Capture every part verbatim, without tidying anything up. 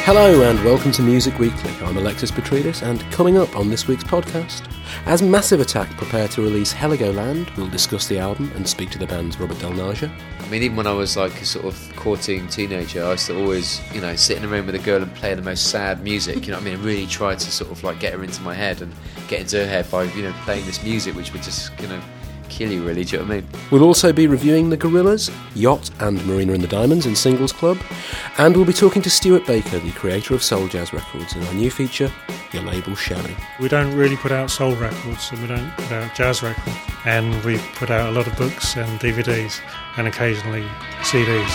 Hello and welcome to Music Weekly. I'm Alexis Petridis, and coming up on this week's podcast, as Massive Attack prepare to release Heligoland, we'll discuss the album and speak to the band's Robert Del Naja. I mean, even when I was like a sort of courting teenager, I used to always, you know, sit in a room with a girl and play the most sad music, you know what I mean, and really try to sort of like get her into my head and get into her head by, you know, playing this music which would just, you know, kill you really, do you know what I mean? We'll also be reviewing The Gorillaz, Yacht and Marina and the Diamonds in Singles Club, and we'll be talking to Stuart Baker, the creator of Soul Jazz Records, in our new feature, Your Label Sherry. We don't really put out soul records and we don't put out jazz records, and we put out a lot of books and D V Ds and occasionally C Ds.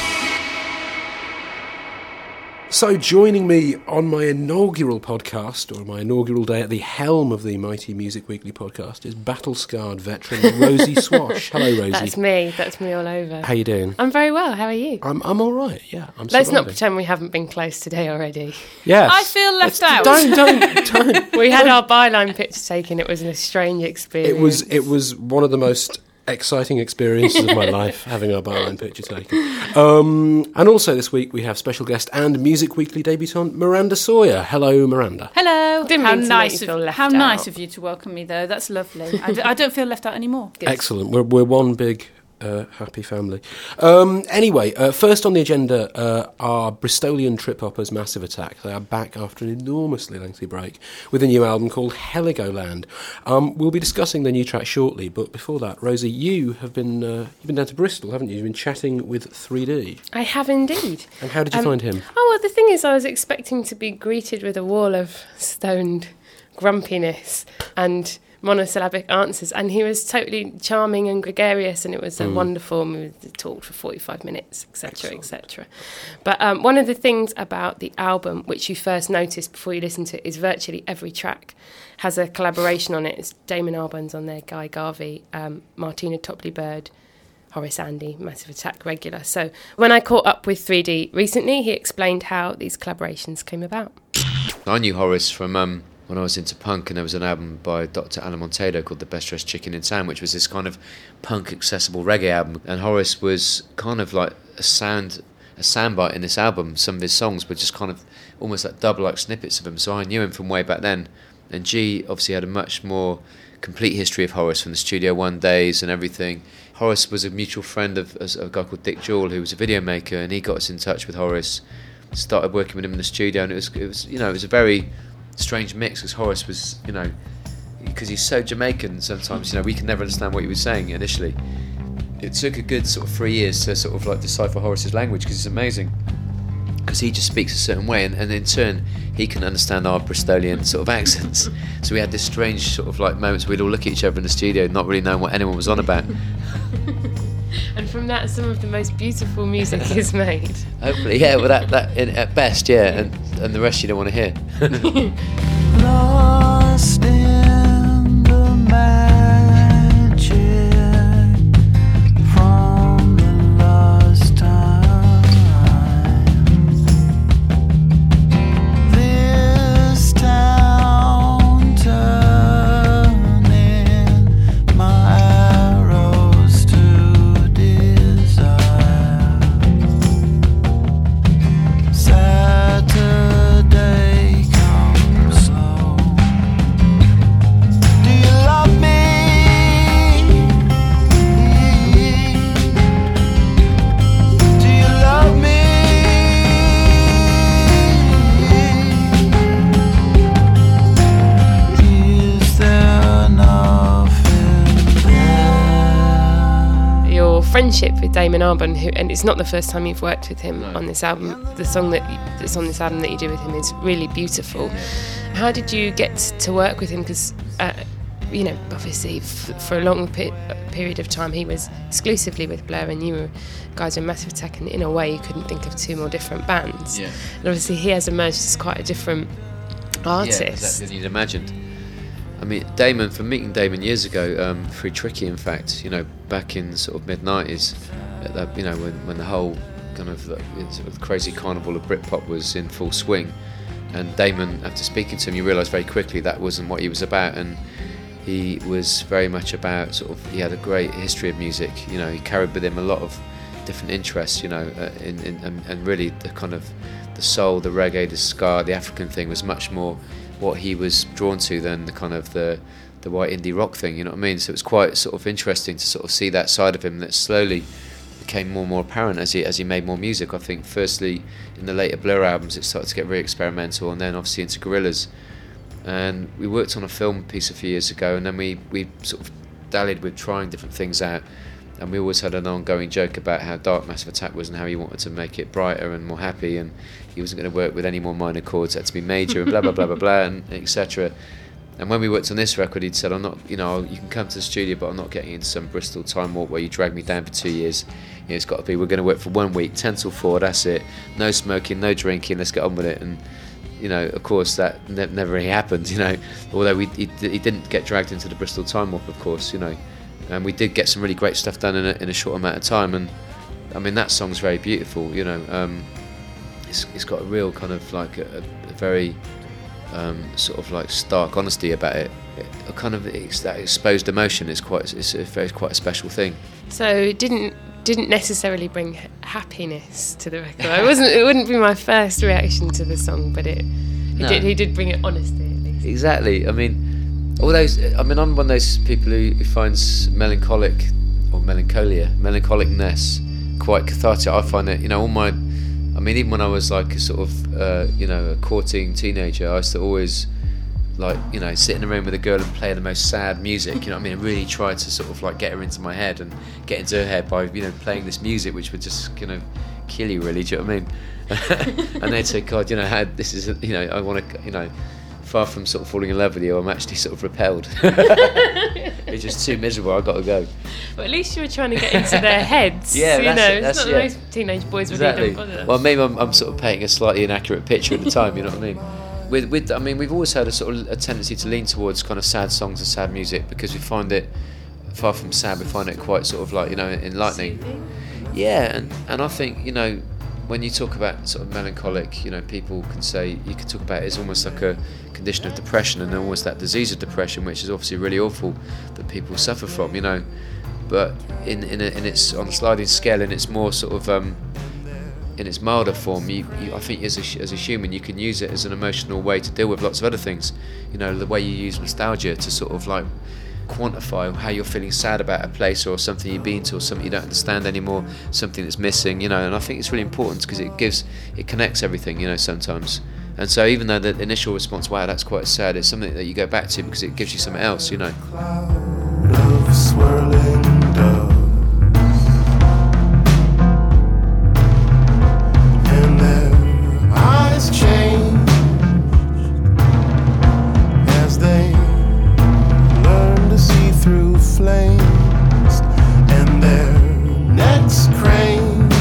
So joining me on my inaugural podcast, or my inaugural day at the helm of the mighty Music Weekly podcast, is battle-scarred veteran Rosie Swash. Hello, Rosie. That's me. That's me all over. How you doing? I'm very well. How are you? I'm I'm all right, yeah. I'm Let's surviving. not pretend we haven't been close today already. Yes. I feel left out. Don't, don't, don't. We had our byline picture taken. It was a strange experience. It was, it was one of the most exciting experiences of my life, having our byline picture taken. Um, and also this week we have special guest and Music Weekly debutant Miranda Sawyer. Hello, Miranda. Hello. Didn't how mean to nice make you of feel left how out. nice of you to welcome me, though. That's lovely. I, d- I don't feel left out anymore. Good. Excellent. We're, we're one big uh, happy family. Um, anyway, uh, first on the agenda uh, are Bristolian trip-hoppers Massive Attack. They are back after an enormously lengthy break with a new album called Heligoland. Um, we'll be discussing the new track shortly, but before that, Rosie, you have been uh, you've been down to Bristol, haven't you? You've been chatting with three D. I have indeed. And how did you Um, find him? Oh, well, the thing is, I was expecting to be greeted with a wall of stoned grumpiness and monosyllabic answers, and he was totally charming and gregarious, and it was uh, Mm. wonderful. And we talked for forty-five minutes, etc, etc. But um, one of the things about the album, which you first noticed before you listen to it, is virtually every track has a collaboration on it. It's Damon Albarn's on there, Guy Garvey, um, Martina Topley-Bird, Horace Andy, Massive Attack regular. So when I caught up with three D recently, he explained how these collaborations came about. I knew Horace from um, when I was into punk, and there was an album by Doctor Alan Montedo called The Best Dressed Chicken in Town, which was this kind of punk accessible reggae album, and Horace was kind of like a sound a soundbite in this album. Some of his songs were just kind of almost like double like snippets of him, so I knew him from way back then. And G obviously had a much more complete history of Horace from the Studio One days and everything. Horace was a mutual friend of, of a guy called Dick Jewell, who was a video maker, and he got us in touch with Horace, started working with him in the studio, and it was, it was you know, it was a very strange mix, because Horace was, you know, because he's so Jamaican sometimes, you know, we can never understand what he was saying initially. It took a good sort of three years to sort of like decipher Horace's language, because it's amazing, because he just speaks a certain way, and, and in turn he can understand our Bristolian sort of accents. So we had this strange sort of like moments where we'd all look at each other in the studio not really knowing what anyone was on about. And from that, some of the most beautiful music is made. Hopefully, yeah, well that, that in, at best, yeah, and, and the rest you don't want to hear. Lost in the magic from the lost time. This town turning my arrows to desire. Saturday comes slow. Do you love me? Do you love me? Is there nothing there? Your friendship with Damon Albarn, who, and it's not the first time you've worked with him No. on this album. The song that that's on this album that you do with him is really beautiful. How did you get to work with him? Because uh, you know, obviously f- for a long pe- period of time he was exclusively with Blur, and you were guys were Massive Attack, and in a way you couldn't think of two more different bands. Yeah. And obviously he has emerged as quite a different artist. Yeah, exactly than you'd imagined. I mean, Damon, from meeting Damon years ago, um, through Tricky, in fact, you know, back in sort of mid nineties, at that, you know, when, when the whole kind of, uh, sort of crazy carnival of Britpop was in full swing, and Damon, after speaking to him, you realise very quickly that wasn't what he was about, and he was very much about sort of, he had a great history of music, you know, he carried with him a lot of different interests, you know, uh, in, in, and, and really the kind of the soul, the reggae, the ska, the African thing was much more what he was drawn to than the kind of the the white indie rock thing, you know what I mean? So it was quite sort of interesting to sort of see that side of him that slowly became more and more apparent as he as he made more music. I think firstly in the later Blur albums it started to get very experimental, and then obviously into Gorillaz. And we worked on a film piece a few years ago, and then we, we sort of dallied with trying different things out, and we always had an ongoing joke about how dark Massive Attack was and how he wanted to make it brighter and more happy, and he wasn't going to work with any more minor chords, it had to be major and blah blah blah blah blah and et cetera. And when we worked on this record, he'd said, "I'm not, you know, you can come to the studio, but I'm not getting into some Bristol time warp where you drag me down for two years. You know, it's got to be, we're going to work for one week, ten till four, that's it. No smoking, no drinking, let's get on with it." And you know, of course, that ne- never really happened. You know, although we he, he didn't get dragged into the Bristol time warp, of course. You know, and we did get some really great stuff done in a, in a short amount of time. And I mean, that song's very beautiful. You know, um, it's it's got a real kind of like a, a very Um, sort of like stark honesty about it. it a kind of it's that exposed emotion is quite it's a very quite a special thing. So it didn't didn't necessarily bring ha- happiness to the record. I wasn't. It wouldn't be my first reaction to the song, but it, it No. did. He did bring it honesty at least. Exactly. I mean, all those. I mean, I'm one of those people who, who finds melancholic or melancholia, melancholicness quite cathartic. I find it. You know, all my. I mean, even when I was like a sort of, uh, you know, a courting teenager, I used to always, like, you know, sit in a room with a girl and play the most sad music, you know what I mean? I really tried to sort of like get her into my head and get into her head by, you know, playing this music, which would just kind of kill you, really, do you know what I mean? And they'd say, God, you know, how this is, you know, I want to, you know, far from sort of falling in love with you, I'm actually sort of repelled. It's just too miserable, I've got to go. But at least you were trying to get into their heads. Yeah, you that's know, it, it's that's- not yeah. that most teenage boys would Exactly. even bother. Well, maybe I'm, I'm sort of painting a slightly inaccurate picture at the time, you know what I mean? With, with, I mean, we've always had a sort of a tendency to lean towards kind of sad songs and sad music because we find it, far from sad, we find it quite sort of like, you know, enlightening. Yeah, and, and I think, you know, when you talk about sort of melancholic, you know, people can say, you can talk about it as almost like a condition of depression and almost that disease of depression, which is obviously really awful that people suffer from, you know. But in in, a, in its on a sliding scale, in its more sort of um, in its milder form, you, you, I think as a as a human, you can use it as an emotional way to deal with lots of other things. You know, the way you use nostalgia to sort of like quantify how you're feeling sad about a place or something you've been to or something you don't understand anymore, something that's missing, you know. And I think it's really important because it gives, it connects everything, you know, sometimes. And so even though the initial response, wow, that's quite sad, it's something that you go back to because it gives you something else, you know. Cloud of swirling doves, and their eyes change as they learn to see through flames, and their necks crane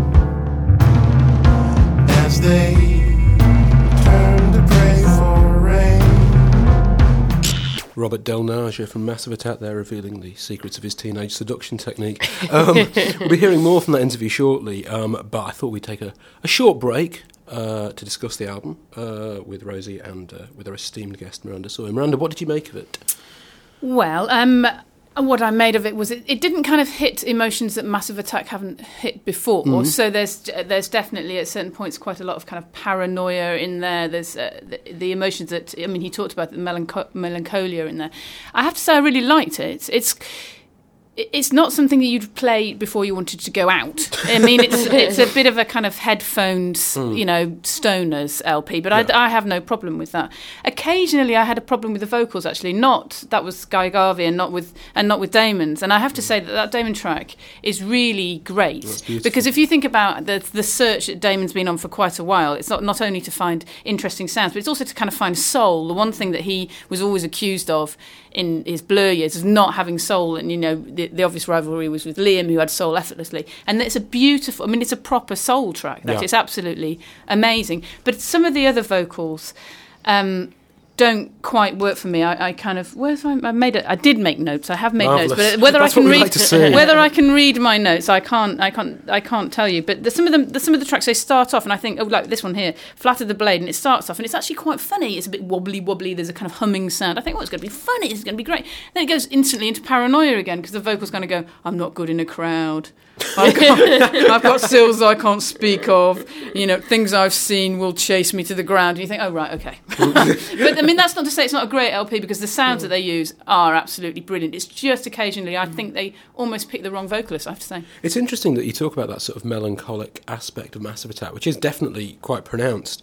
as they turn to pray for rain. Robert Del Naja from Massive Attack there, revealing the secrets of his teenage seduction technique. Um, we'll be hearing more from that interview shortly, um, but I thought we'd take a, a short break uh, to discuss the album uh, with Rosie and uh, with our esteemed guest Miranda Sawyer. Miranda, what did you make of it? Well, um, what I made of it was it, it didn't kind of hit emotions that Massive Attack haven't hit before. Mhm. So there's there's definitely at certain points quite a lot of kind of paranoia in there. There's uh, the, the emotions that, I mean, he talked about the melancho- melancholia in there. I have to say I really liked it. It's it's not something that you'd play before you wanted to go out. I mean, it's it's a bit of a kind of headphones, mm. you know, stoners L P, but yeah. I, I have no problem with that. Occasionally, I had a problem with the vocals. Actually, not that was Guy Garvey and not with and not with Damon's. And I have to say that that Damon track is really great because if you think about the the search that Damon's been on for quite a while, it's not not only to find interesting sounds, but it's also to kind of find soul. The one thing that he was always accused of in his Blur years is not having soul, and you know the, the obvious rivalry was with Liam, who had soul effortlessly, and it's a beautiful, I mean it's a proper soul track, that yeah. It's absolutely amazing. But some of the other vocals, um, don't quite work for me. I, I kind of where's my, I made it. I did make notes. I have made Marvellous. notes, but whether That's I can what we read like to see. whether I can read my notes, I can't. I can't. I can't tell you. But the, some of them, the, some of the tracks, they start off, and I think, oh, like this one here, "Flat of the Blade," and it starts off, and it's actually quite funny. It's a bit wobbly, wobbly. There's a kind of humming sound. I think, oh, it's going to be funny. It's going to be great. Then it goes instantly into paranoia again because the vocal's going to go, "I'm not good in a crowd. I can't, I've got skills I can't speak of. You know, things I've seen will chase me to the ground." And you think, oh, right, okay. But, I mean, that's not to say it's not a great L P because the sounds that they use are absolutely brilliant. It's just occasionally, I think they almost pick the wrong vocalist, I have to say. It's interesting that you talk about that sort of melancholic aspect of Massive Attack, which is definitely quite pronounced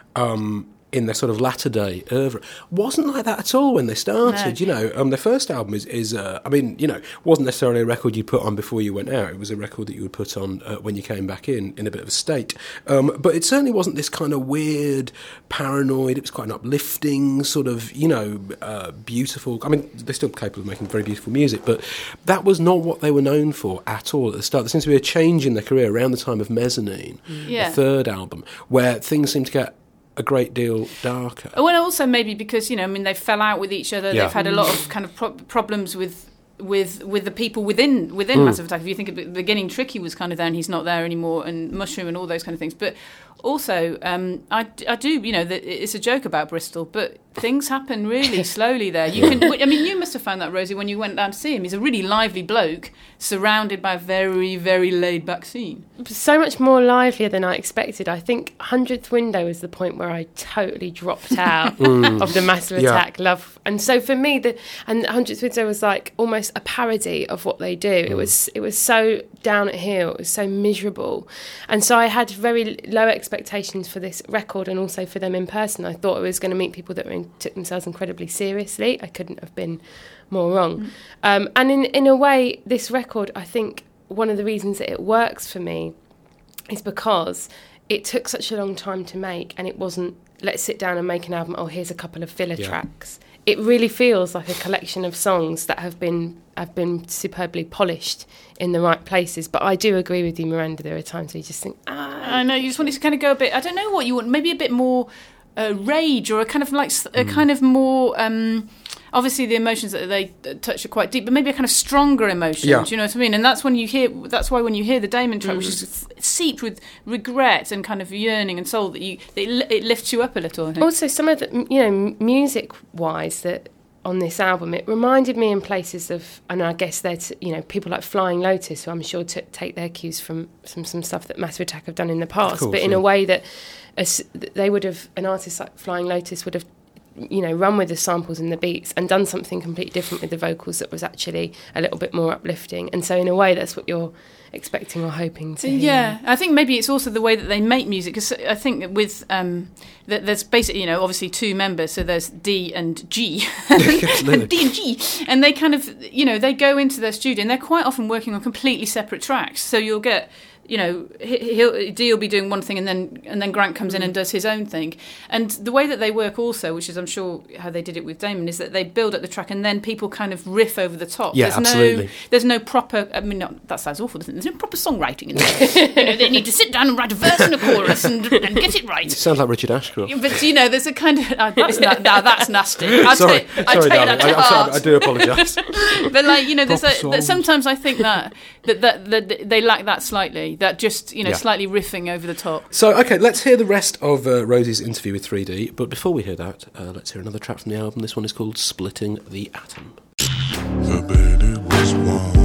um, in their sort of latter day oeuvre. Wasn't like that at all when they started. No. You know, um, their first album is, is uh, I mean, you know, wasn't necessarily a record you put on before you went out. It was a record that you would put on uh, when you came back in, in a bit of a state. Um, but it certainly wasn't this kind of weird, paranoid. It was quite an uplifting, sort of, you know, uh, beautiful. I mean, they're still capable of making very beautiful music, but that was not what they were known for at all at the start. There seems to be a change in their career around the time of Mezzanine, Yeah. the third album, where things seem to get a great deal darker. Well, also maybe because, you know, I mean, they fell out with each other. Yeah. They've had a lot of kind of pro- problems with with with the people within within Mm. Massive Attack. If you think at the beginning, Tricky was kind of there and he's not there anymore, and Mushroom and all those kind of things. But also, um, I, I do, you know, the, it's a joke about Bristol, but things happen really slowly there. You can, I mean, you must have found that, Rosie, when you went down to see him. He's a really lively bloke, surrounded by a very, very laid-back scene. So much more livelier than I expected. I think hundredth Window was the point where I totally dropped out of the Massive Yeah. Attack love. And so for me, the and hundredth Window was like almost a parody of what they do. It was it was so down at heel. It was so miserable. And so I had very low expectations for this record and also for them in person. I thought I was going to meet people that were in, took themselves incredibly seriously. I couldn't have been more wrong. Mm. Um, and in, in a way, this record, I think one of the reasons that it works for me is because it took such a long time to make, and it wasn't, let's sit down and make an album, oh, here's a couple of filler Yeah. tracks. It really feels like a collection of songs that have been have been superbly polished in the right places. But I do agree with you, Miranda, there are times where you just think, ah... I know, you just wanted to kind of go a bit, I don't know what you want, maybe a bit more uh, rage, or a kind of like, a kind of more... Um, obviously, the emotions that they touch are quite deep, but maybe a kind of stronger emotion. Yeah. Do you know what I mean? And that's when you hear. That's why when you hear the Damon track, Mm. which is seeped with regret and kind of yearning and soul, that you it, li- it lifts you up a little. I think. Also, some of the, you know, music-wise, that on this album, it reminded me in places of, and I guess there's, you know, people like Flying Lotus, who I'm sure to take their cues from some some stuff that Massive Attack have done in the past, course, but in yeah. a way that as, they would have, an artist like Flying Lotus would have, you know, run with the samples and the beats and done something completely different with the vocals that was actually a little bit more uplifting. And so in a way, that's what you're expecting or hoping to hear. Yeah, I think maybe it's also the way that they make music, because I think with um, th- there's basically, you know, obviously two members, so there's D and G, and D and G, and they kind of, you know, they go into their studio and they're quite often working on completely separate tracks. So you'll get, you know, he'll, D will be doing one thing, and then and then Grant comes in and does his own thing. And the way that they work also, which is I'm sure how they did it with Damon, is that they build up the track and then people kind of riff over the top. Yeah, there's absolutely. No, there's no proper. I mean, not, that sounds awful, doesn't it? There's no proper songwriting in there. You know, they need to sit down and write a verse and a chorus and, and get it right. It sounds like Richard Ashcroft. But you know, there's a kind of uh, that's na- now that's nasty. I'll sorry, take, I'll sorry, take darling. that to I, I'm heart. sorry, I do apologise. But like, you know, there's Proper a, that songs. sometimes I think that that, that that they lack that slightly. That just, you know, Yeah. slightly riffing over the top. So, okay, let's hear the rest of uh, Rosie's interview with three D. But before we hear that, uh, let's hear another track from the album. This one is called Splitting the Atom. The bed it was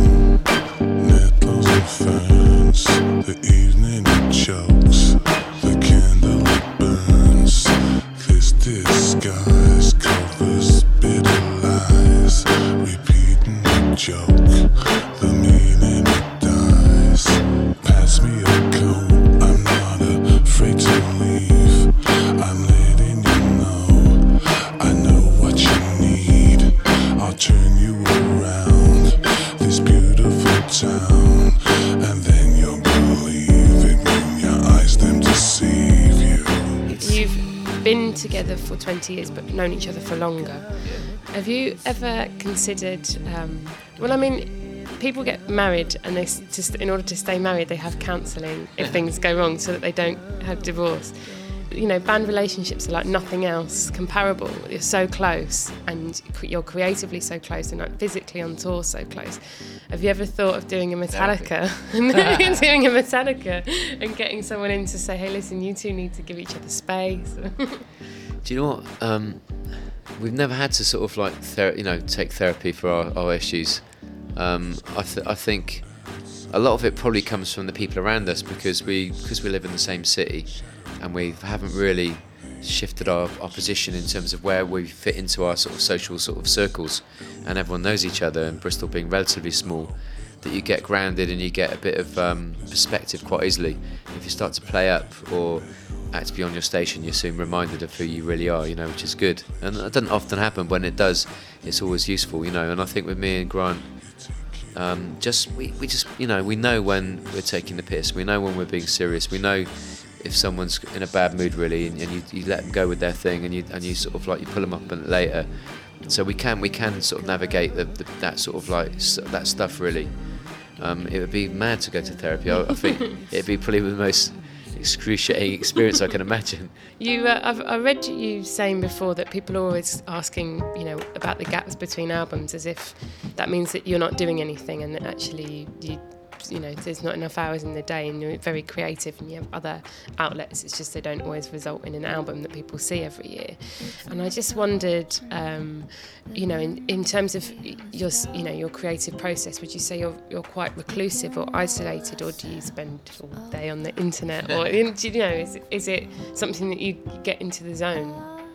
warm, nettles and ferns. The evening it chokes, the candle it burns. This disguise covers bitter lies, repeating the joke, the meaning it dies. Pass me a coat, I'm not afraid to leave. I'm letting you know, I know what you need. I'll turn you around this beautiful town, and then you'll believe it when your eyes them deceive you. You've been together for twenty years but known each other for longer. Have you ever considered, um, well, I mean, people get married and they s- just in order to stay married they have counselling if things go wrong so that they don't have divorce. you know, band relationships are like nothing else comparable. You're so close, and you're creatively so close, and like physically on tour so close. Have you ever thought of doing a Metallica, doing a Metallica, and getting someone in to say, "Hey, listen, you two need to give each other space"? Do you know what? Um, we've never had to sort of like, ther- you know, take therapy for our, our issues. Um, I, th- I think a lot of it probably comes from the people around us because we because we live in the same city, and we haven't really shifted our, our position in terms of where we fit into our sort of social sort of circles, and everyone knows each other, and Bristol being relatively small, that you get grounded and you get a bit of um, perspective quite easily. If you start to play up or act beyond your station, you're soon reminded of who you really are, you know, which is good. And it doesn't often happen. When it does, it's always useful, you know. And I think with me and Grant, um, just we, we just you know we know when we're taking the piss, we know when we're being serious, we know if someone's in a bad mood really, and, and you, you let them go with their thing, and you and you sort of like you pull them up and later. So we can we can sort of navigate the, the, that sort of like that stuff really. Um, it would be mad to go to therapy. I, I think it'd be probably the most excruciating experience I can imagine. You, uh, I've I read you saying before that people are always asking, you know, about the gaps between albums, as if that means that you're not doing anything, and that actually you, you know, there's not enough hours in the day, and you're very creative, and you have other outlets. It's just they don't always result in an album that people see every year. And I just wondered, um, you know, in, in terms of your, you know, your creative process, would you say you're you're quite reclusive or isolated, or do you spend all day on the internet, or do you know, is is it something that you get into the zone?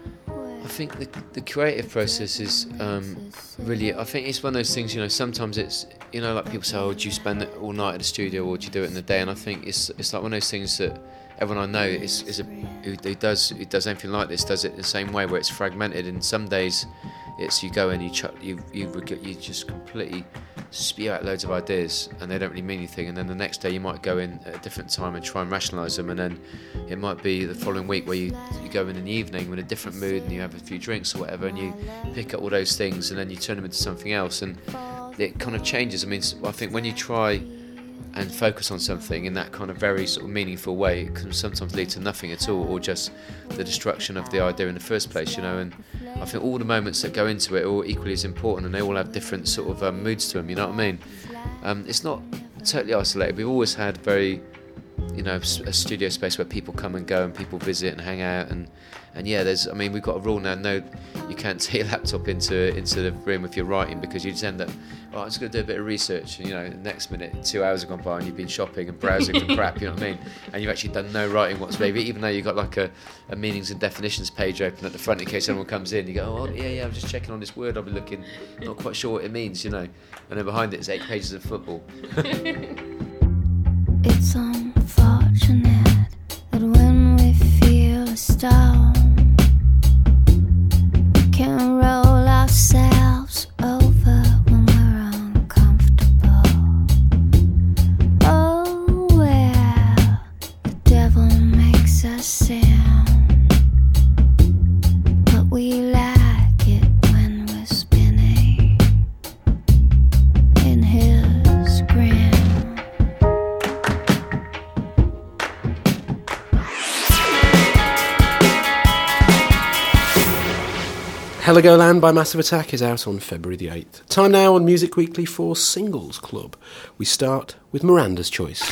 I think the the creative process is um, really. I think it's one of those things. You know, sometimes it's you know like people say, "Oh, do you spend it all night at the studio, or do you do it in the day?" And I think it's it's like one of those things that everyone I know is is a who, who does who does anything like this does it the same way, where it's fragmented. And some days it's you go and you chuck, you you you just completely spew out loads of ideas, and they don't really mean anything. And then the next day you might go in at a different time and try and rationalise them, and then it might be the following week where you, you go in in the evening with a different mood and you have a few drinks or whatever, and you pick up all those things and then you turn them into something else, and it kind of changes. I mean, I think when you try and focus on something in that kind of very sort of meaningful way, it can sometimes lead to nothing at all, or just the destruction of the idea in the first place, you know. And I think all the moments that go into it are all equally as important, and they all have different sort of um, moods to them, you know what I mean? Um, it's not totally isolated. We've always had very, you know, a studio space where people come and go and people visit and hang out, and and yeah, there's, I mean, we've got a rule now, no, you can't take your laptop into into the room if you're writing, because you just end up, oh, I'm just going to do a bit of research, and, you know, the next minute, two hours have gone by and you've been shopping and browsing for crap, you know what I mean? And you've actually done no writing whatsoever, even though you've got like a, a meanings and definitions page open at the front in case someone comes in, you go, oh, yeah, yeah, I'm just checking on this word I'll be looking, not quite sure what it means, you know, and then behind it is eight pages of football. It's unfortunate that when we feel a storm, we can roll ourselves over when we're uncomfortable. Oh, well, the devil makes us sin, but we like it when we're spinning in his grin. Heligoland by Massive Attack is out on February the eighth. Time now on Music Weekly for Singles Club. We start with Miranda's Choice.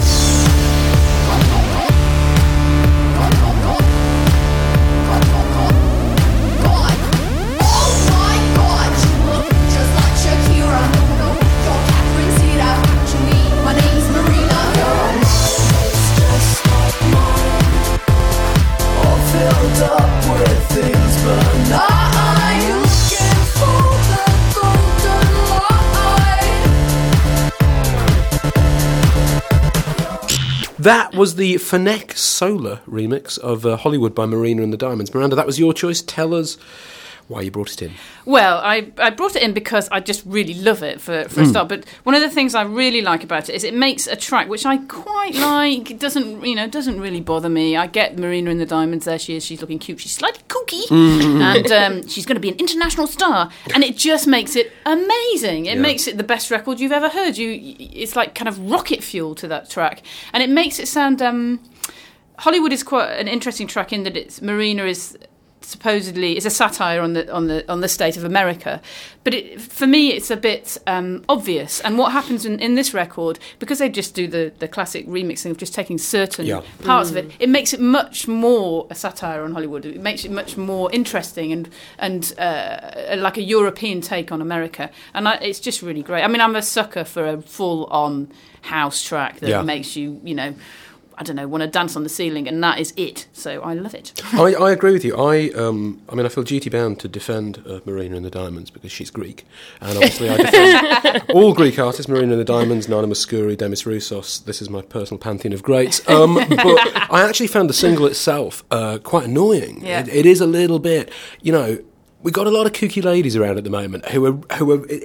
That was the Fenech Solar remix of uh, Hollywood by Marina and the Diamonds. Miranda, that was your choice. Tell us why you brought it in. Well, I, I brought it in because I just really love it for, for mm. a start. But one of the things I really like about it is it makes a track which I quite like. It doesn't, you know, doesn't really bother me. I get Marina and the Diamonds. There she is. She's looking cute. She's slightly kooky, mm. and um, she's going to be an international star. And it just makes it amazing. It yeah. makes it the best record you've ever heard. You, it's like kind of rocket fuel to that track, and it makes it sound. Um, Hollywood is quite an interesting track in that it's Marina is supposedly it's a satire on the on the on the state of America, but it, for me it's a bit um, obvious. And what happens in, in this record, because they just do the, the classic remixing of just taking certain Yeah. parts of it, it makes it much more a satire on Hollywood. It makes it much more interesting and and uh, like a European take on America. And I, it's just really great. I mean, I'm a sucker for a full on house track that Yeah. makes you you know. I don't know, want to dance on the ceiling, and that is it. So I love it. I, I agree with you. I um, I mean, I feel duty bound to defend uh, Marina and the Diamonds because she's Greek, and obviously I defend all Greek artists: Marina and the Diamonds, Nana Mouskouri, Demis Roussos. This is my personal pantheon of greats. Um, but I actually found the single itself uh, quite annoying. Yeah. It, it is a little bit, you know. We got a lot of kooky ladies around at the moment who are who are.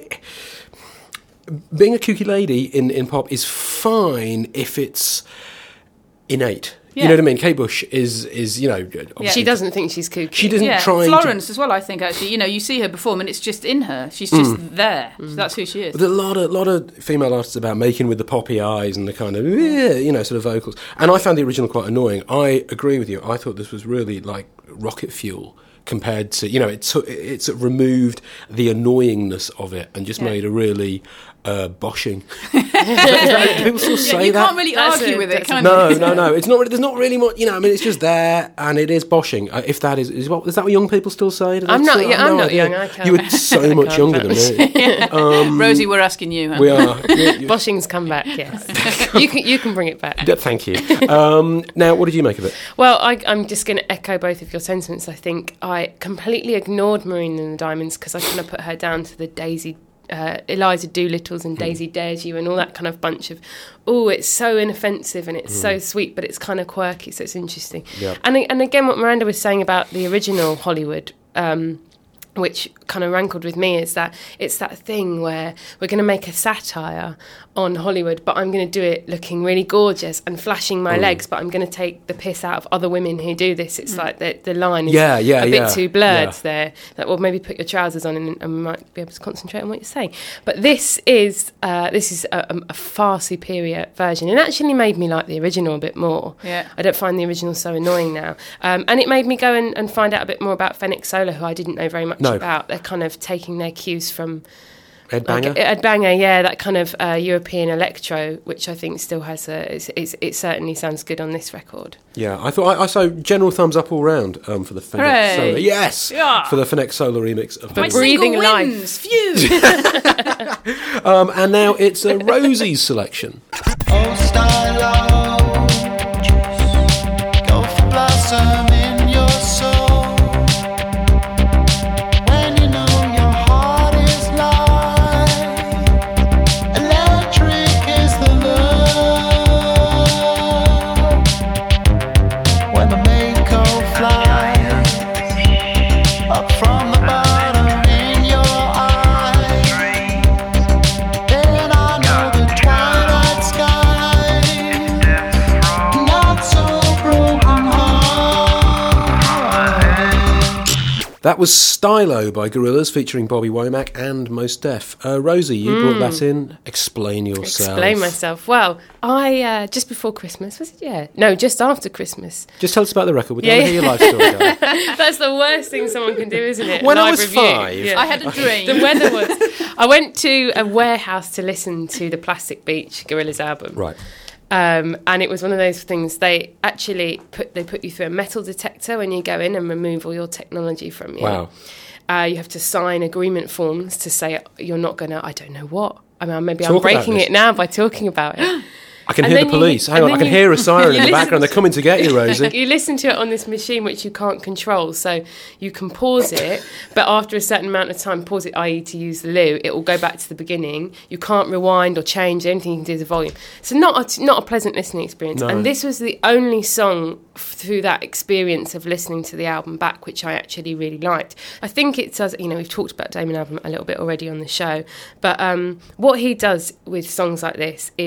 Being a kooky lady in, in pop is fine if it's innate. Yeah. You know what I mean? Kate Bush is, is you know... obviously- She doesn't think she's kooky. She doesn't Yeah, try Florence to... as well, I think, actually. You know, you see her perform and it's just in her. She's just Mm. there. So that's who she is. There's a lot of, lot of female artists about making with the poppy eyes and the kind of, "Eh," you know, sort of vocals. And I found the original quite annoying. I agree with you. I thought this was really like rocket fuel compared to, you know, it took, it sort of removed the annoyingness of it and just Yeah. made a really uh, boshing. Is that- is that- do people still say yeah, you that? can't really That's argue a- with it, that's a- can No, you? no, no. It's not. Really, there's not really much. You know, I mean, it's just there, and it is boshing. Uh, if that is, is what is that what young people still say? Do they I'm not- still- yeah, I've I'm no not idea. young, I can't- You were so I much can't younger than me. Um, Rosie, we're asking you. Huh? we are. You- you- Boshing's come back, yes. you can you can bring it back. Yeah, thank you. Um, now, what did you make of it? Well, I, I'm just going to echo both of your sentiments. I think I completely ignored Marina and the Diamonds because I kind of put her down to the Daisy, uh, Eliza Doolittles and Daisy Dares You and all that kind of bunch of, oh, it's so inoffensive and it's so sweet, but it's kind of quirky, so it's interesting. Yeah. And and again, what Miranda was saying about the original Hollywood, um, which kind of rankled with me, is that it's that thing where we're going to make a satire on Hollywood, but I'm going to do it looking really gorgeous and flashing my legs, but I'm going to take the piss out of other women who do this. It's like the, the line is Yeah, yeah, a bit yeah, too blurred yeah. there. That, well, maybe put your trousers on and, and we might be able to concentrate on what you're saying. But this is uh, this is a, a far superior version. It actually made me like the original a bit more. Yeah. I don't find the original so annoying now. Um, and it made me go and, and find out a bit more about Fenix Solar, who I didn't know very much No. about. They're kind of taking their cues from Ed Banger? like, Ed Banger, yeah, that kind of uh, European electro, which I think still has a. It's, it's, it certainly sounds good on this record. Yeah, I thought I, I so general thumbs up all round um, for the Fenix Hooray. Solar. Yes, Yeah. for the Fenix Solar remix of My Fenix. breathing single life. wins. Phew. Um, and now it's uh, Rosie's selection. Oh, Stylo, go for blossom in your soul. When you know your heart is light, electric is the love. When the Mako flies up from the bottom in your eyes, then I know the twilight sky, not so broken heart. That was Stylo by Gorillaz featuring Bobby Womack and Mos Def. Uh, Rosie, you brought that in. Explain yourself. Explain myself. Well, I uh, just before Christmas was it? Yeah, no, just after Christmas. Just tell us about the record. We don't Yeah, want to hear your life story. Darling. That's the worst thing someone can do, isn't it? When I Live was review. five, Yeah. I had a dream. The weather was. I went to a warehouse to listen to the Plastic Beach Gorillaz album. Right. Um, and it was one of those things. They actually put they put you through a metal detector when you go in and remove all your technology from you. Wow. Uh, you have to sign agreement forms to say you're not going to. I don't know what. I mean, maybe Talk I'm about breaking this. it now by talking about it. I can And hear the then you- police. Hang and on, I then can you- hear a siren in you the listen background. They're coming to get you, Rosie. You listen to it on this machine, which you can't control. So you can pause it, but after a certain amount of time, pause it, that is to use the loo, it will go back to the beginning. You can't rewind or change. The only thing you can do is the volume. So not a, not a pleasant listening experience. No. And this was the only song f- through that experience of listening to the album back, which I actually really liked. I think it does, you know, we've talked about Damon Albarn a little bit already on the show, but um, what he does with songs like this is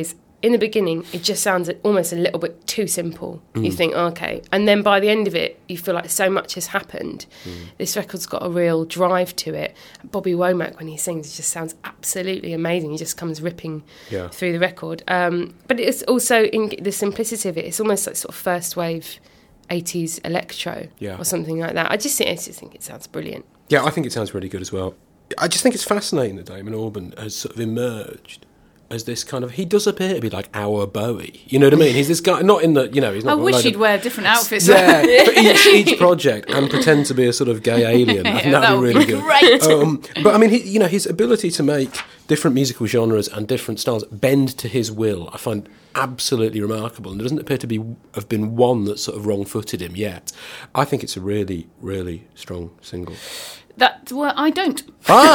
in the beginning, it just sounds almost a little bit too simple. Mm. You think, okay. And then by the end of it, you feel like so much has happened. Mm. This record's got a real drive to it. Bobby Womack, when he sings, it just sounds absolutely amazing. He just comes ripping Yeah. through the record. Um, but it's also, in the simplicity of it, it's almost like sort of first wave eighties electro Yeah. or something like that. I just think, I just think it sounds brilliant. Yeah, I think it sounds really good as well. I just think it's fascinating that Damon Albarn has sort of emerged as this kind of... He does appear to be like our Bowie. You know what I mean? He's this guy... Not in the... You know, he's not... I got a wish load he'd of- wear different outfits. Yeah, for each, each project and pretend to be a sort of gay alien. I think Yeah, that'd that be would really be good. great. Um, but I mean, he, you know, his ability to make different musical genres and different styles bend to his will, I find absolutely remarkable. And there doesn't appear to be have been one that sort of wrong-footed him yet. I think it's a really, really strong single. That well, I don't.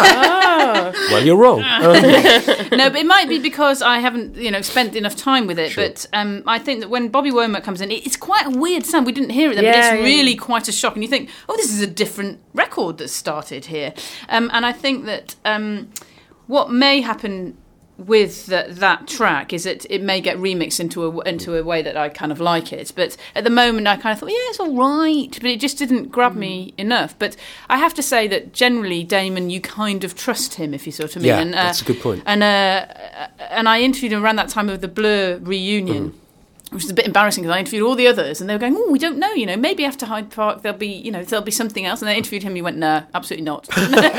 Ah, well, you're wrong. Um, No, but it might be because I haven't, you know, spent enough time with it. Sure. But um, I think that when Bobby Womack comes in, it- it's quite a weird sound. We didn't hear it then, Yeah, but it's yeah. really quite a shock. And you think, oh, this is a different record that's started here. Um, and I think that um, what may happen with the, that track is that it may get remixed into a into a way that I kind of like it. But at the moment, I kind of thought, yeah, it's all right, but it just didn't grab me enough. But I have to say that generally, Damon, you kind of trust him, if you sort of mean. Yeah, and, uh, that's a good point. And uh, and I interviewed him around that time of the Blur reunion. Mm. Which is a bit embarrassing because I interviewed all the others and they were going, oh, we don't know, you know, maybe after Hyde Park there'll be, you know, there'll be something else. And I interviewed him, he went, no, absolutely not.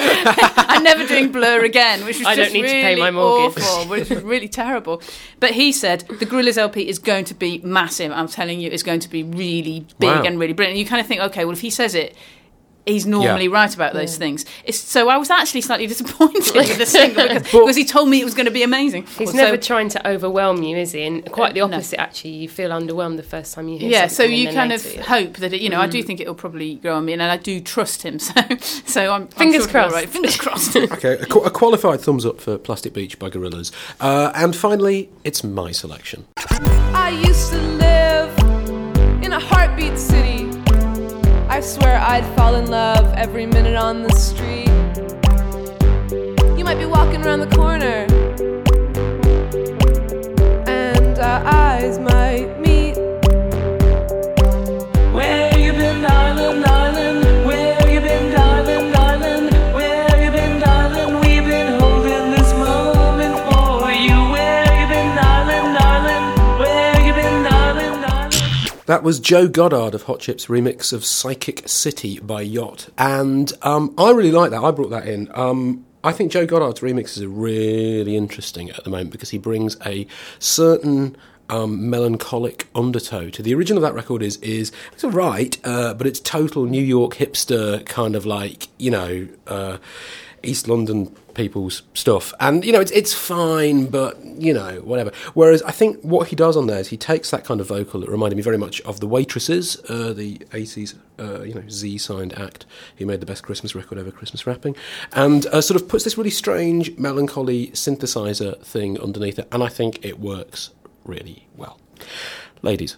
I'm never doing Blur again, which was I don't just need to really pay my mortgage. awful, which was really terrible. But he said the Gorillaz L P is going to be massive. I'm telling you, it's going to be really big Wow. and really brilliant. And you kind of think, okay, well, if he says it, he's normally Yeah. right about those things. It's, so I was actually slightly disappointed with the single because, because he told me it was going to be amazing. He's So- never trying to overwhelm you, is he? And quite the Uh, no. opposite, actually. You feel underwhelmed the first time you hear Yeah, so something. you and then kind of later, yeah. hope that it, you know, I do think it'll probably grow on me, and I do trust him. So, so I'm Fingers I'm sure it'll be all crossed. right. Fingers crossed. Okay, a, qu- a qualified thumbs up for Plastic Beach by Gorillaz. Uh, and finally, it's my selection. I used to live in a heartbeat city. I swear I'd fall in love every minute on the street. You might be walking around the corner, and our eyes might meet. Where you been, darling, darling? Where you been, darling, darling? Where you been, darling? We've been holding this moment for you. Where you been, darling, darling? Where you been, darling, darling? That was Joe Goddard of Hot Chip's remix of Psychic City by Yacht. And um, I really like that. I brought that in. Um, I think Joe Goddard's remixes are really interesting at the moment because he brings a certain um, melancholic undertow to the original of that record. Is is it's all right, uh, but it's total New York hipster kind of like, you know, uh, East London people's stuff, and you know it's it's fine, but you know whatever. Whereas I think what he does on there is he takes that kind of vocal that reminded me very much of the Waitresses, uh, the eighties, uh, you know, Z-signed act who made the best Christmas record ever, Christmas Wrapping, and uh, sort of puts this really strange melancholy synthesizer thing underneath it, and I think it works really well. Ladies,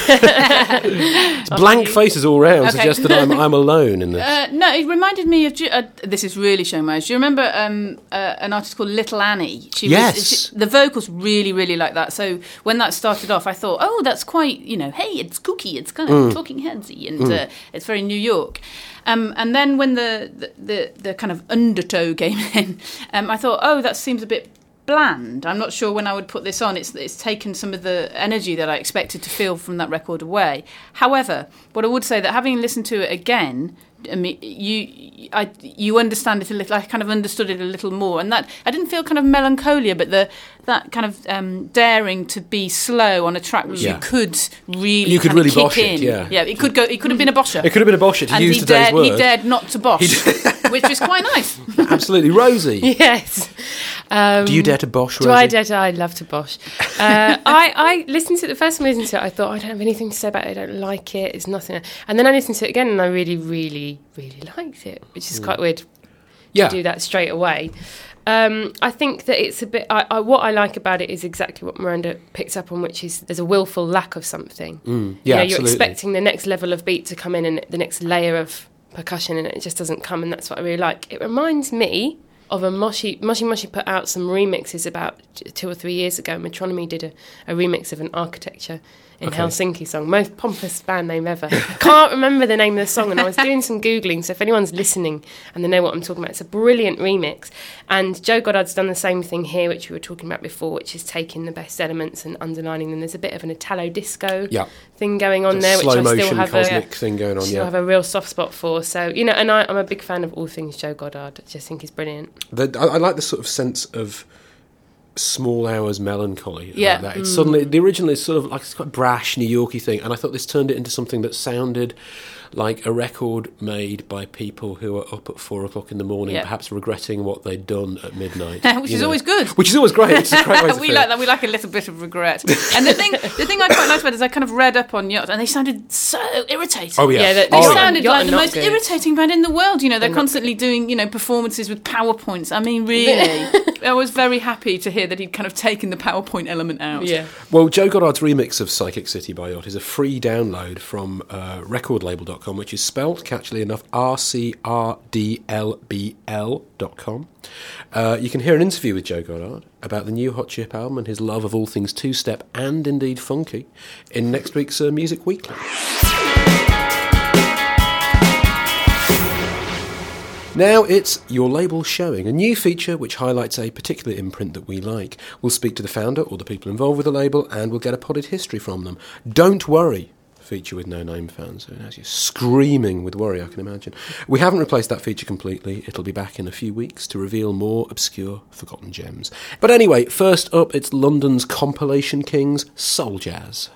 it's blank faces all round, Okay. suggest that I'm I'm alone in this. Uh, no, it reminded me of. Ju- Uh, this is really showing my age. Do you remember um, uh, an artist called Little Annie? She Yes. Was, she, the vocals really, really like that. So when that started off, I thought, oh, that's quite, you know, hey, it's kooky, it's kind of Mm. Talking Headsy, and uh, it's very New York. Um, and then when the, the, the, the kind of undertow came in, um, I thought, oh, that seems a bit bland. I'm not sure when I would put this on. It's it's taken some of the energy that I expected to feel from that record away. However, what I would say that having listened to it again, I mean, you I you understand it a little. I kind of understood it a little more, and that I didn't feel kind of melancholia, but the that kind of um, daring to be slow on a track which Yeah. you could really You could kind of really kick bosh it, in. yeah. yeah, it could go. It could have been a bosher. It could have been a bosher, to and use he today's dared, word. He dared not to bosh, which was quite nice. Absolutely, Rosie. Yes. Um, Do you dare to bosh, Do Rosie? I dare to? I love to bosh. Uh, I, I listened to it the first time I listened to it. I thought I don't have anything to say about it. I don't like it. It's nothing. And then I listened to it again, and I really, really, really liked it, which is quite weird Yeah. to do that straight away. Um, I think that it's a bit. I, I, what I like about it is exactly what Miranda picks up on, which is there's a willful lack of something. Mm, yeah, you know, you're absolutely. expecting the next level of beat to come in and the next layer of percussion, and it just doesn't come, and that's what I really like. It reminds me of a Moshi. Moshi Moshi put out some remixes about two or three years ago. Metronomy did a, a remix of an Architecture in Okay. Helsinki song. Most pompous band name ever. Can't remember the name of the song, and I was doing some Googling, so if anyone's listening and they know what I'm talking about, it's a brilliant remix. And Joe Goddard's done the same thing here, which we were talking about before, which is taking the best elements and underlining them. There's a bit of an Italo disco Yeah. thing going on there, which Slow I still motion have cosmic a thing going on, still yeah. have a real soft spot for. So, you know, and I, I'm a big fan of all things Joe Goddard. I just think he's brilliant. The, I, I like the sort of sense of small hours melancholy. Yeah. Like that. It's suddenly, the original is sort of like it's quite brash, New Yorky thing, and I thought this turned it into something that sounded like a record made by people who are up at four o'clock in the morning, Yeah. perhaps regretting what they'd done at midnight. Which you is know. always good. Which is always great. It's a great way to we feel. like that. We like a little bit of regret. And the thing, the thing I quite liked about it is I kind of read up on Yacht, and they sounded so irritating. Oh yeah, Yeah, they- They oh, yeah. sounded Yacht like are the not most good. irritating band in the world. You know, they're They're not constantly doing, you know, performances with PowerPoints. I mean, really. I was very happy to hear that he'd kind of taken the PowerPoint element out. Yeah. Well, Joe Goddard's remix of Psychic City by Yacht is a free download from uh, record label dot com, which is spelt, catchily enough, R C R D L B L dot com. Uh, you can hear an interview with Joe Goddard about the new Hot Chip album and his love of all things two-step and indeed funky in next week's uh, Music Weekly. Now it's Your Label Showing, a new feature which highlights a particular imprint that we like. We'll speak to the founder or the people involved with the label and we'll get a potted history from them. Don't worry, feature with no name fans, so it has you screaming with worry, I can imagine. We haven't replaced that feature completely. It'll be back in a few weeks to reveal more obscure, forgotten gems. But anyway, first up, it's London's compilation kings, Soul Jazz.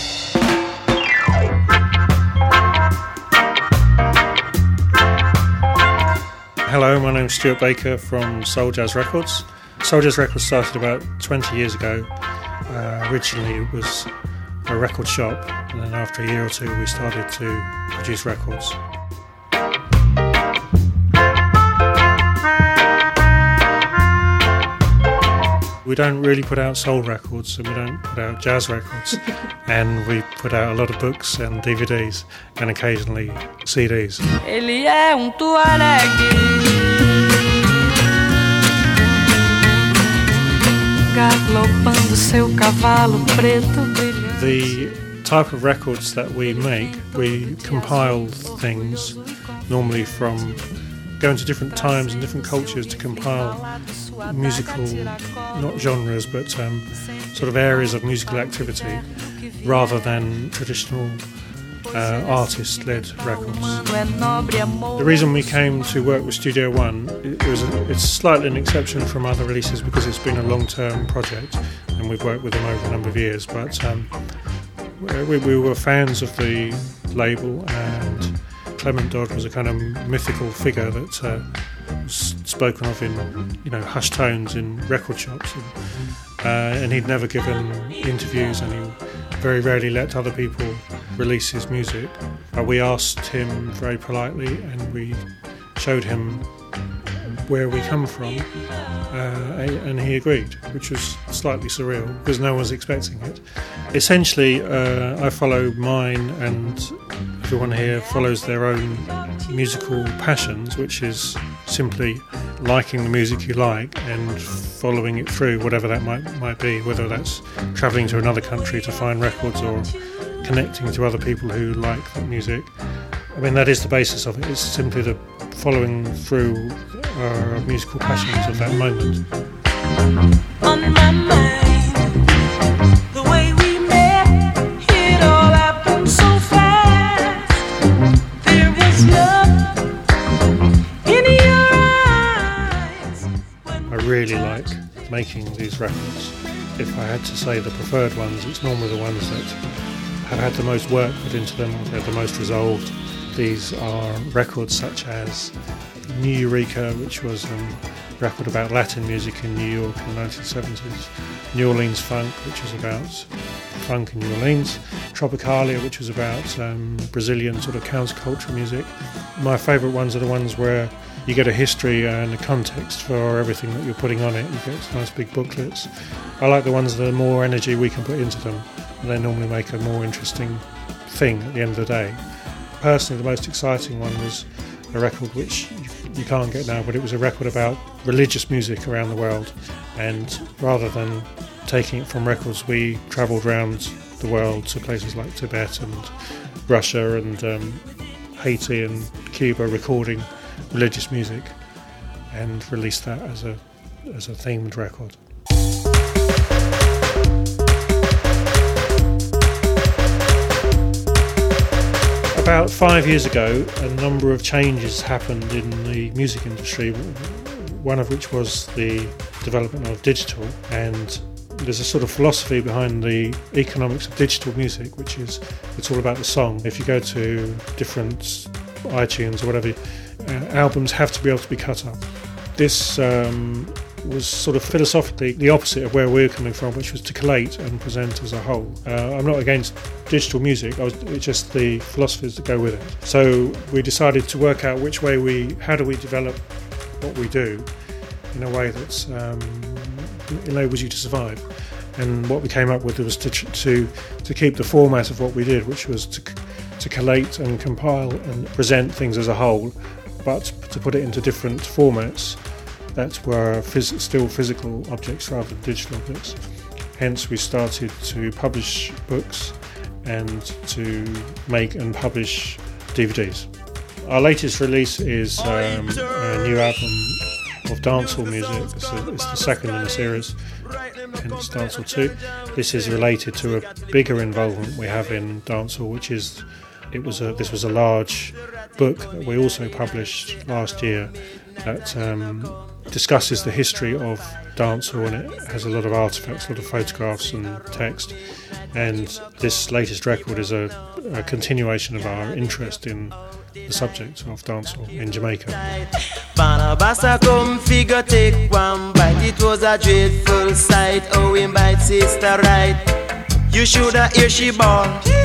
Hello, my name's Stuart Baker from Soul Jazz Records. Soul Jazz Records started about twenty years ago. Uh, originally it was a record shop, and then after a year or two we started to produce records. We don't really put out soul records, and we don't put out jazz records, and we put out a lot of books and D V Ds and occasionally C Ds. Ele é um tuaregue, galopando seu cavalo preto brilhante. The type of records that we make, we compile things normally from going to different times and different cultures to compile musical, not genres, but um, sort of areas of musical activity rather than traditional uh, artist-led records. The reason we came to work with Studio One, it was a, it's slightly an exception from other releases because it's been a long-term project and we've worked with them over a number of years, but um, we, we were fans of the label, and Clement Dodd was a kind of mythical figure that uh, was spoken of in, you know, hushed tones in record shops, and, uh, and he'd never given interviews, and he very rarely let other people release his music. Uh, we asked him very politely, and we showed him where we come from, uh, and he agreed, which was slightly surreal because no one was expecting it. Essentially, uh, I follow mine, and everyone here follows their own musical passions, which is simply liking the music you like and following it through, whatever that might might be, whether that's travelling to another country to find records or connecting to other people who like that music. I mean, that is the basis of it. It's simply the following through our musical passions of that moment. On my mind, the way we met, it all happened so fast. There was love in your eyes. I really like making these records. If I had to say the preferred ones, it's normally the ones that have had the most work put into them, they're the most resolved. These are records such as New Eureka, which was a record about Latin music in New York in the nineteen seventies, New Orleans Funk, which was about funk in New Orleans, Tropicalia, which was about um, Brazilian sort of counterculture music. My favourite ones are the ones where you get a history and a context for everything that you're putting on it. You get nice big booklets. I like the ones that are more energy we can put into them, and they normally make a more interesting thing at the end of the day. Personally, the most exciting one was a record which you, you can't get now, but it was a record about religious music around the world. And rather than taking it from records, we travelled around the world to places like Tibet and Russia and um, Haiti and Cuba, recording religious music, and released that as a as a themed record. About five years ago, a number of changes happened in the music industry, one of which was the development of digital, and there's a sort of philosophy behind the economics of digital music, which is it's all about the song. If you go to different iTunes or whatever, uh, albums have to be able to be cut up. This um, was sort of philosophically the opposite of where we're coming from, which was to collate and present as a whole. Uh, I'm not against digital music, I was, it's just the philosophies that go with it. So we decided to work out which way we, how do we develop what we do in a way that um, enables you to survive. And what we came up with was to to to keep the format of what we did, which was to to collate and compile and present things as a whole, but to put it into different formats that were phys- still physical objects rather than digital objects. Hence we started to publish books and to make and publish D V Ds. Our latest release is um, a new album of dancehall music. It's, a, it's the second in the series, and it's Dancehall two. This is related to a bigger involvement we have in dancehall, which is it was a this was a large book that we also published last year that um, discusses the history of dancehall, and it has a lot of artefacts, a lot of photographs and text. And this latest record is a, a continuation of our interest in the subject of dancehall in Jamaica. Barnabasa come figure take one bite. It was a dreadful sight. Oh, we bite sister right. You shoulda hear she ball.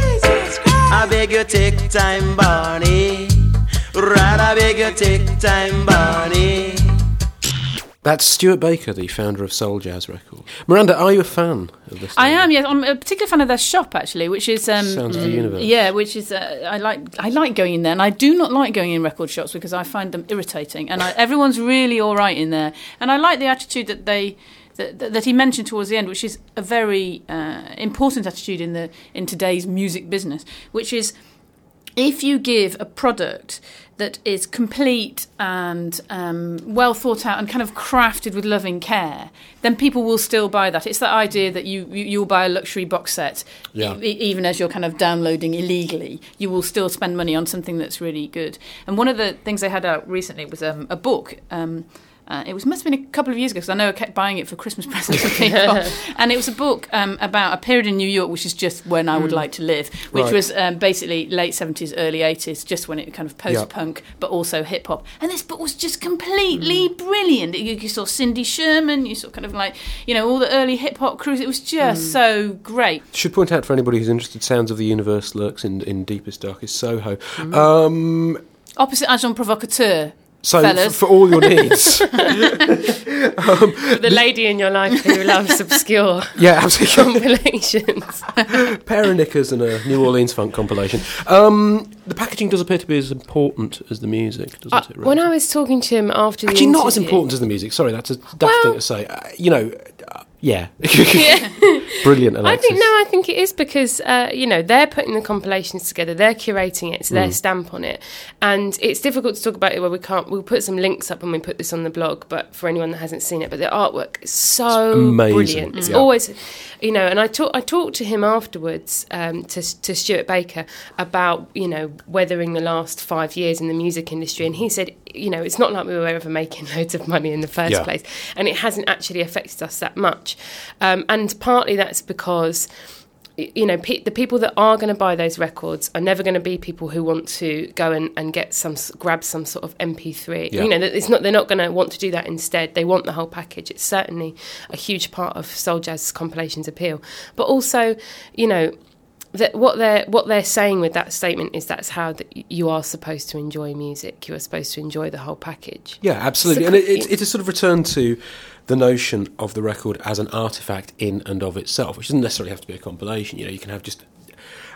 I beg you take time, Barney. Right, I beg you take time, Barney. That's Stuart Baker, the founder of Soul Jazz Records. Miranda, are you a fan of this? I am, yes. I'm a particular fan of their shop, actually, which is um, Sounds of the Universe. Yeah, which is uh, I like. I like going in there, and I do not like going in record shops because I find them irritating. And I, everyone's really all right in there, and I like the attitude that they. That, that he mentioned towards the end, which is a very uh, important attitude in the in today's music business, which is if you give a product that is complete and um, well thought out and kind of crafted with loving care, then people will still buy that. It's that idea that you, you you'll buy a luxury box set, yeah. e- even as you're kind of downloading illegally. You will still spend money on something that's really good. And one of the things they had out recently was um, a book. Um, Uh, it was must have been a couple of years ago because I know I kept buying it for Christmas presents for people. And it was a book um, about a period in New York, which is just when I would mm. like to live, which right. was um, basically late seventies, early eighties, just when it kind of post-punk, yep. but also hip-hop. And this book was just completely mm. brilliant. You, you saw Cindy Sherman, you saw kind of like, you know, all the early hip-hop crews. It was just mm. so great. Should point out for anybody who's interested, Sounds of the Universe lurks in, in deepest, darkest Soho. Mm. Um, Opposite Agent Provocateur. So Fellas. For, for all your needs, um, the lady in your life who loves obscure yeah, absolutely. compilations, pair of knickers and a New Orleans funk compilation. Um, the packaging does appear to be as important as the music, doesn't uh, it? Really? When I was talking to him after the actually interview, not as important as the music. Sorry, that's a daft well, thing to say. Uh, you know. Uh, Yeah. yeah. Brilliant, Alexis. I think, no, I think it is because, uh, you know, they're putting the compilations together, they're curating it, it's their mm. stamp on it. And it's difficult to talk about it where we can't, we'll put some links up when we put this on the blog, but for anyone that hasn't seen it, but the artwork is so brilliant. It's yeah. always, you know, and I, talk, I talked to him afterwards, um, to, to Stuart Baker, about, you know, weathering the last five years in the music industry. And he said, you know, it's not like we were ever making loads of money in the first yeah. place. And it hasn't actually affected us that much. Um, and partly that's because, you know, pe- the people that are going to buy those records are never going to be people who want to go and, and get some, grab some sort of M P three. Yeah. You know, it's not, they're not going to want to do that instead. They want the whole package. It's certainly a huge part of Soul Jazz compilations appeal. But also, you know, that what they're what they're saying with that statement is that's how that you are supposed to enjoy music. You are supposed to enjoy the whole package. Yeah, absolutely. So, and it, it's, it's a sort of return to the notion of the record as an artefact in and of itself, which doesn't necessarily have to be a compilation. You know, you can have just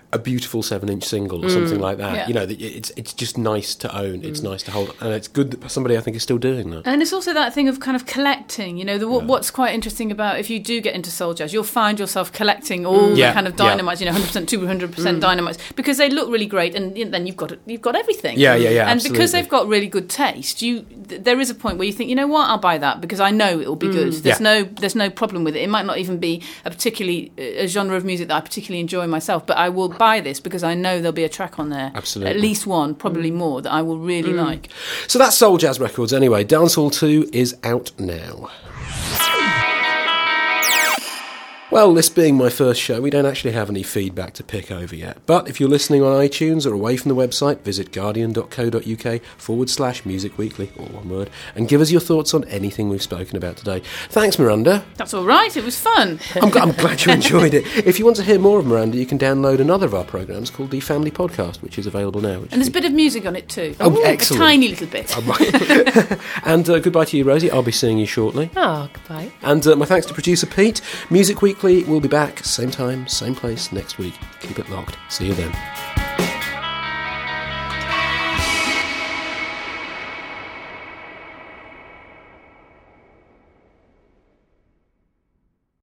a beautiful seven-inch single or something like that. Yeah. You know, that it's it's just nice to own. It's nice to hold, and it's good that somebody I think is still doing that. And it's also that thing of kind of collecting. You know, the, what, what's quite interesting about if you do get into soul jazz, you'll find yourself collecting all Yeah, the kind of yeah. dynamites. You know, one hundred percent, two hundred percent dynamites because they look really great, and you know, then you've got you've got everything. Yeah, yeah, yeah, And absolutely. because they've got really good taste, you th- there is a point where you think, you know what, I'll buy that because I know it will be good. There's Yeah. no there's no problem with it. It might not even be a particularly a genre of music that I particularly enjoy myself, but I will buy this because I know there'll be a track on there, Absolutely. at least one, probably more, that I will really like. So that's Soul Jazz Records anyway. Dancehall two is out now. Well, this being my first show, we don't actually have any feedback to pick over yet. But if you're listening on iTunes or away from the website, visit guardian.co.uk forward slash Music Weekly, all one word, and give us your thoughts on anything we've spoken about today. Thanks, Miranda. That's all right. It was fun. I'm, gl- I'm glad you enjoyed it. If you want to hear more of Miranda, you can download another of our programmes called The Family Podcast, which is available now. Which And there's a bit of music on it too. Oh, Ooh, excellent. A tiny little bit. And uh, goodbye to you, Rosie. I'll be seeing you shortly. Oh, goodbye. And uh, my thanks to producer Pete. Music Weekly will be back, same time, same place next week. Keep it locked. See you then.